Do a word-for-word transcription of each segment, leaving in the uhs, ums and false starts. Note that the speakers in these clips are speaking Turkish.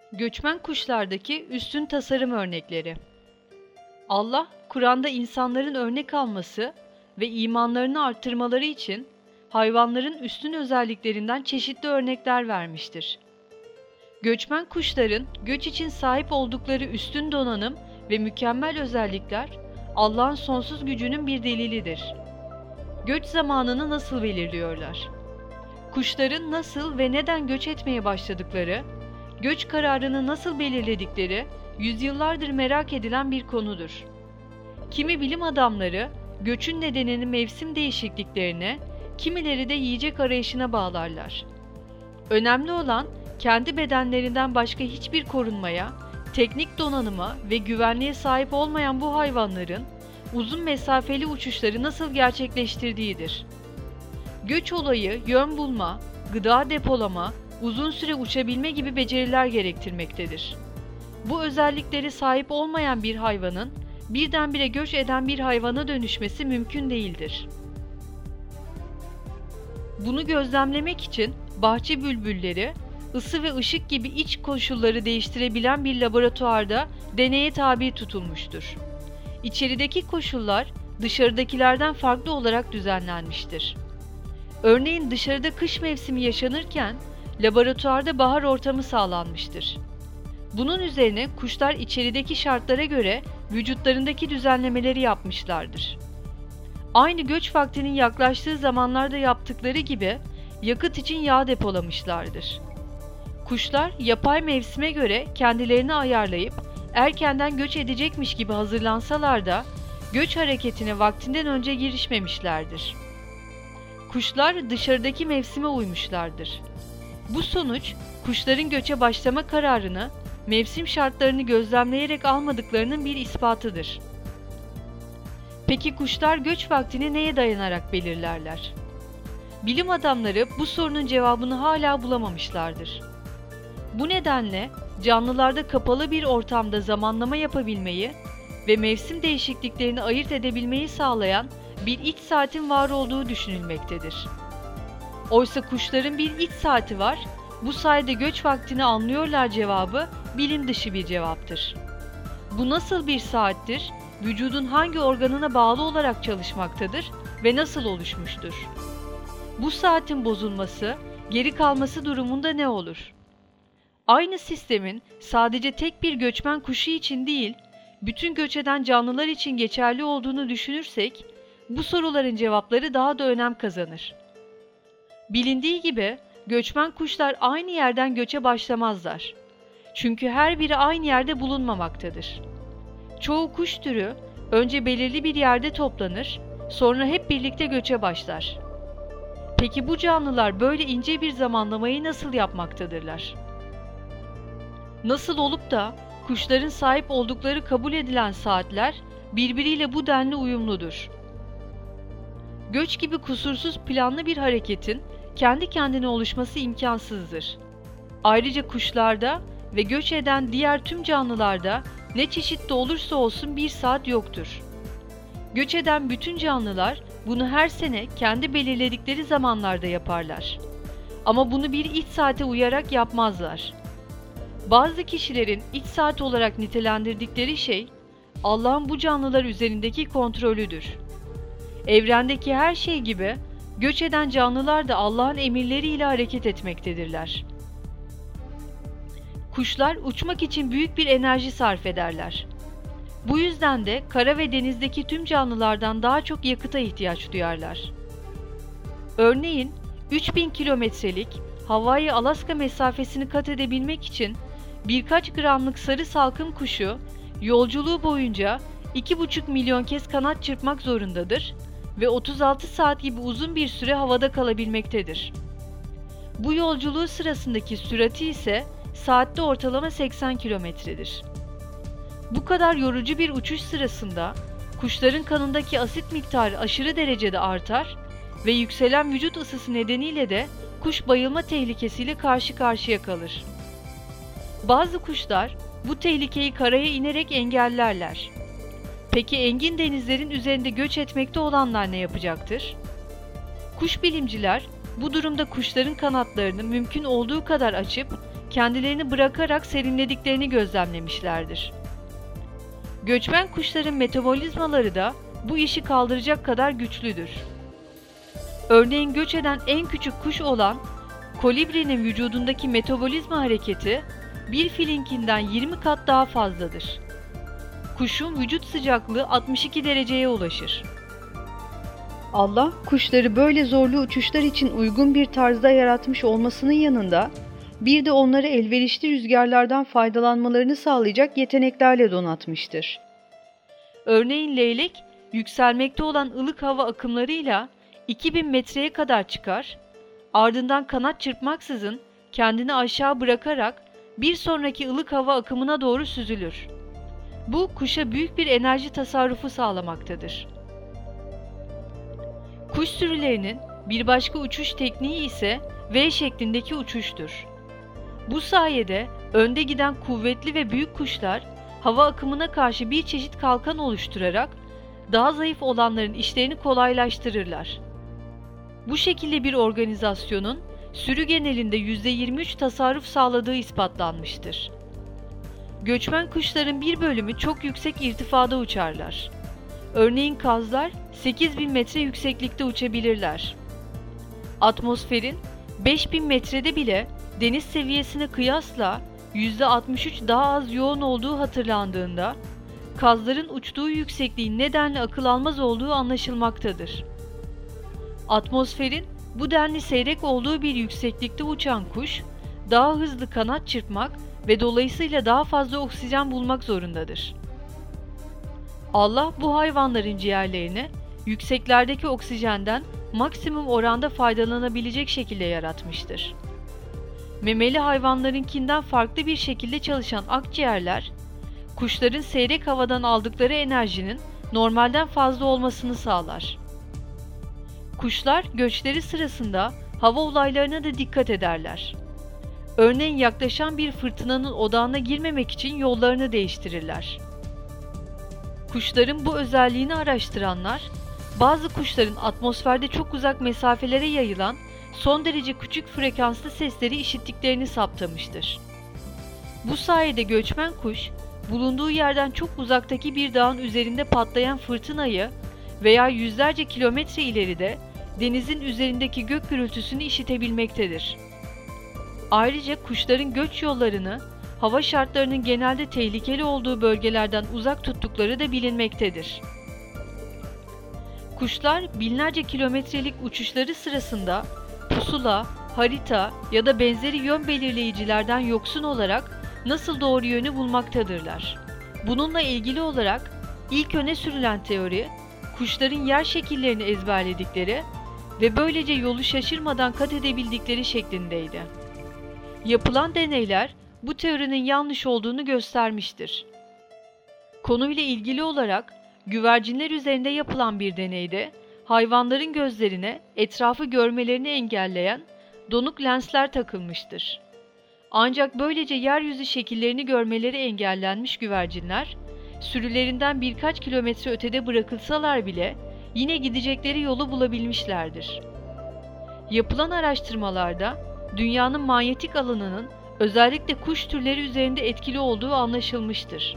Göçmen kuşlardaki üstün tasarım örnekleri. Allah, Kur'an'da insanların örnek alması ve imanlarını arttırmaları için hayvanların üstün özelliklerinden çeşitli örnekler vermiştir. Göçmen kuşların göç için sahip oldukları üstün donanım ve mükemmel özellikler, Allah'ın sonsuz gücünün bir delilidir. Göç zamanını nasıl belirliyorlar? Kuşların nasıl ve neden göç etmeye başladıkları, göç kararını nasıl belirledikleri yüzyıllardır merak edilen bir konudur. Kimi bilim adamları göçün nedenini mevsim değişikliklerine, kimileri de yiyecek arayışına bağlarlar. Önemli olan kendi bedenlerinden başka hiçbir korunmaya, teknik donanıma ve güvenliğe sahip olmayan bu hayvanların uzun mesafeli uçuşları nasıl gerçekleştirdiğidir. Göç olayı yön bulma, gıda depolama, uzun süre uçabilme gibi beceriler gerektirmektedir. Bu özellikleri sahip olmayan bir hayvanın birdenbire göç eden bir hayvana dönüşmesi mümkün değildir. Bunu gözlemlemek için bahçe bülbülleri, ısı ve ışık gibi iç koşulları değiştirebilen bir laboratuvarda deneye tabi tutulmuştur. İçerideki koşullar dışarıdakilerden farklı olarak düzenlenmiştir. Örneğin dışarıda kış mevsimi yaşanırken laboratuvarda bahar ortamı sağlanmıştır. Bunun üzerine kuşlar içerideki şartlara göre vücutlarındaki düzenlemeleri yapmışlardır. Aynı göç vaktinin yaklaştığı zamanlarda yaptıkları gibi yakıt için yağ depolamışlardır. Kuşlar yapay mevsime göre kendilerini ayarlayıp erkenden göç edecekmiş gibi hazırlansalar da göç hareketine vaktinden önce girişmemişlerdir. Kuşlar dışarıdaki mevsime uymuşlardır. Bu sonuç, kuşların göçe başlama kararını mevsim şartlarını gözlemleyerek almadıklarının bir ispatıdır. Peki kuşlar göç vaktini neye dayanarak belirlerler? Bilim adamları bu sorunun cevabını hala bulamamışlardır. Bu nedenle canlılarda kapalı bir ortamda zamanlama yapabilmeyi ve mevsim değişikliklerini ayırt edebilmeyi sağlayan bir iç saatin var olduğu düşünülmektedir. Oysa kuşların bir iç saati var, bu sayede göç vaktini anlıyorlar cevabı bilim dışı bir cevaptır. Bu nasıl bir saattir, vücudun hangi organına bağlı olarak çalışmaktadır ve nasıl oluşmuştur? Bu saatin bozulması, geri kalması durumunda ne olur? Aynı sistemin sadece tek bir göçmen kuşu için değil, bütün göç eden canlılar için geçerli olduğunu düşünürsek, bu soruların cevapları daha da önem kazanır. Bilindiği gibi göçmen kuşlar aynı yerden göçe başlamazlar. Çünkü her biri aynı yerde bulunmamaktadır. Çoğu kuş türü önce belirli bir yerde toplanır, sonra hep birlikte göçe başlar. Peki bu canlılar böyle ince bir zamanlamayı nasıl yapmaktadırlar? Nasıl olup da kuşların sahip oldukları kabul edilen saatler birbiriyle bu denli uyumludur? Göç gibi kusursuz planlı bir hareketin kendi kendine oluşması imkansızdır. Ayrıca kuşlarda ve göç eden diğer tüm canlılarda ne çeşitli olursa olsun bir saat yoktur. Göç eden bütün canlılar bunu her sene kendi belirledikleri zamanlarda yaparlar. Ama bunu bir iç saate uyarak yapmazlar. Bazı kişilerin iç saat olarak nitelendirdikleri şey, Allah'ın bu canlılar üzerindeki kontrolüdür. Evrendeki her şey gibi, göç eden canlılar da Allah'ın emirleriyle hareket etmektedirler. Kuşlar uçmak için büyük bir enerji sarf ederler. Bu yüzden de kara ve denizdeki tüm canlılardan daha çok yakıta ihtiyaç duyarlar. Örneğin, üç bin kilometrelik Hawaii-Alaska mesafesini kat edebilmek için birkaç gramlık sarı salkım kuşu yolculuğu boyunca iki buçuk milyon kez kanat çırpmak zorundadır ve otuz altı saat gibi uzun bir süre havada kalabilmektedir. Bu yolculuğu sırasındaki sürati ise saatte ortalama seksen kilometredir. Bu kadar yorucu bir uçuş sırasında kuşların kanındaki asit miktarı aşırı derecede artar ve yükselen vücut ısısı nedeniyle de kuş bayılma tehlikesiyle karşı karşıya kalır. Bazı kuşlar bu tehlikeyi karaya inerek engellerler. Peki engin denizlerin üzerinde göç etmekte olanlar ne yapacaktır? Kuş bilimciler bu durumda kuşların kanatlarını mümkün olduğu kadar açıp kendilerini bırakarak serinlediklerini gözlemlemişlerdir. Göçmen kuşların metabolizmaları da bu işi kaldıracak kadar güçlüdür. Örneğin göç eden en küçük kuş olan kolibrinin vücudundaki metabolizma hareketi bir filinkinden yirmi kat daha fazladır. Kuşun vücut sıcaklığı altmış iki dereceye ulaşır. Allah, kuşları böyle zorlu uçuşlar için uygun bir tarzda yaratmış olmasının yanında, bir de onları elverişli rüzgarlardan faydalanmalarını sağlayacak yeteneklerle donatmıştır. Örneğin leylek, yükselmekte olan ılık hava akımlarıyla iki bin metreye kadar çıkar, ardından kanat çırpmaksızın kendini aşağı bırakarak bir sonraki ılık hava akımına doğru süzülür. Bu, kuşa büyük bir enerji tasarrufu sağlamaktadır. Kuş sürülerinin bir başka uçuş tekniği ise V şeklindeki uçuştur. Bu sayede önde giden kuvvetli ve büyük kuşlar hava akımına karşı bir çeşit kalkan oluşturarak daha zayıf olanların işlerini kolaylaştırırlar. Bu şekilde bir organizasyonun sürü genelinde yüzde yirmi üç tasarruf sağladığı ispatlanmıştır. Göçmen kuşların bir bölümü çok yüksek irtifada uçarlar. Örneğin kazlar sekiz bin metre yükseklikte uçabilirler. Atmosferin beş bin metrede bile deniz seviyesine kıyasla yüzde altmış üç daha az yoğun olduğu hatırlandığında, kazların uçtuğu yüksekliğin nedenle akıl almaz olduğu anlaşılmaktadır. Atmosferin bu denli seyrek olduğu bir yükseklikte uçan kuş, daha hızlı kanat çırpmak ve dolayısıyla daha fazla oksijen bulmak zorundadır. Allah bu hayvanların ciğerlerini yükseklerdeki oksijenden maksimum oranda faydalanabilecek şekilde yaratmıştır. Memeli hayvanlarınkinden farklı bir şekilde çalışan akciğerler, kuşların seyrek havadan aldıkları enerjinin normalden fazla olmasını sağlar. Kuşlar göçleri sırasında hava olaylarına da dikkat ederler. Örneğin yaklaşan bir fırtınanın odağına girmemek için yollarını değiştirirler. Kuşların bu özelliğini araştıranlar, bazı kuşların atmosferde çok uzak mesafelere yayılan son derece küçük frekanslı sesleri işittiklerini saptamıştır. Bu sayede göçmen kuş, bulunduğu yerden çok uzaktaki bir dağın üzerinde patlayan fırtınayı veya yüzlerce kilometre ileride denizin üzerindeki gök gürültüsünü işitebilmektedir. Ayrıca kuşların göç yollarını, hava şartlarının genelde tehlikeli olduğu bölgelerden uzak tuttukları da bilinmektedir. Kuşlar binlerce kilometrelik uçuşları sırasında pusula, harita ya da benzeri yön belirleyicilerden yoksun olarak nasıl doğru yönü bulmaktadırlar. Bununla ilgili olarak ilk öne sürülen teori, kuşların yer şekillerini ezberledikleri ve böylece yolu şaşırmadan kat edebildikleri şeklindeydi. Yapılan deneyler bu teorinin yanlış olduğunu göstermiştir. Konuyla ilgili olarak güvercinler üzerinde yapılan bir deneyde hayvanların gözlerine etrafı görmelerini engelleyen donuk lensler takılmıştır. Ancak böylece yeryüzü şekillerini görmeleri engellenmiş güvercinler, sürülerinden birkaç kilometre ötede bırakılsalar bile yine gidecekleri yolu bulabilmişlerdir. Yapılan araştırmalarda dünyanın manyetik alanının özellikle kuş türleri üzerinde etkili olduğu anlaşılmıştır.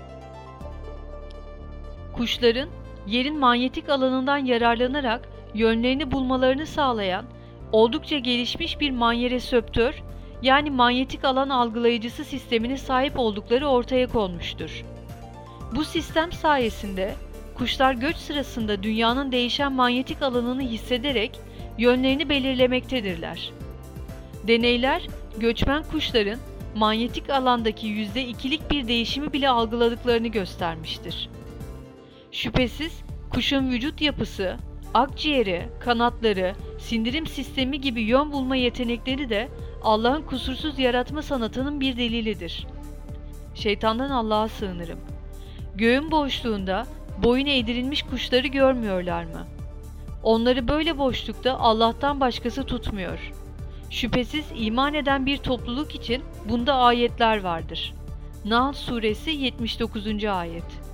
Kuşların yerin manyetik alanından yararlanarak yönlerini bulmalarını sağlayan oldukça gelişmiş bir manyeresöptör yani manyetik alan algılayıcısı sistemine sahip oldukları ortaya konmuştur. Bu sistem sayesinde kuşlar göç sırasında dünyanın değişen manyetik alanını hissederek yönlerini belirlemektedirler. Deneyler, göçmen kuşların manyetik alandaki yüzde ikilik bir değişimi bile algıladıklarını göstermiştir. Şüphesiz kuşun vücut yapısı, akciğeri, kanatları, sindirim sistemi gibi yön bulma yetenekleri de Allah'ın kusursuz yaratma sanatının bir delilidir. Şeytandan Allah'a sığınırım. Göğün boşluğunda boyun eğdirilmiş kuşları görmüyorlar mı? Onları böyle boşlukta Allah'tan başkası tutmuyor. Şüphesiz iman eden bir topluluk için bunda ayetler vardır. Nahl Suresi yetmiş dokuzuncu ayet.